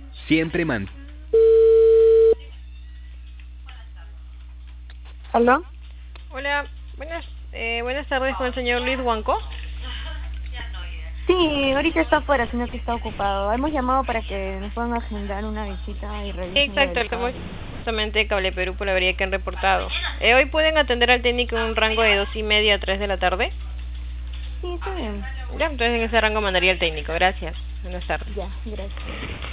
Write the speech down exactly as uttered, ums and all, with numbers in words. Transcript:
siempre man... ¿Aló? Hola, buenas, eh, buenas tardes con el señor Luis Huanco. Sí, ahorita está afuera, sino que está ocupado. Hemos llamado para que nos puedan agendar una visita y revisen lo Exacto, del el tema cable. justamente Cable Perú por la avería que han reportado. Eh, hoy pueden atender al técnico en un rango de dos y media a tres de la tarde. Sí, está bien. Ya, entonces en ese rango mandaría el técnico. Gracias. Buenas tardes. Ya, gracias.